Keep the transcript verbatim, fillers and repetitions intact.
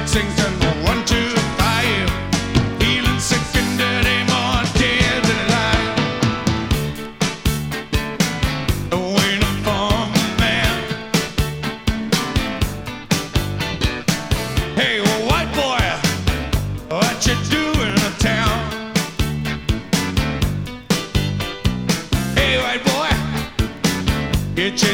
sings in the one, two, five. Feeling sick and dirty, more dead than alive. Ain't a farm man. Hey, well, white boy, what you doing in town? Hey, white boy, get your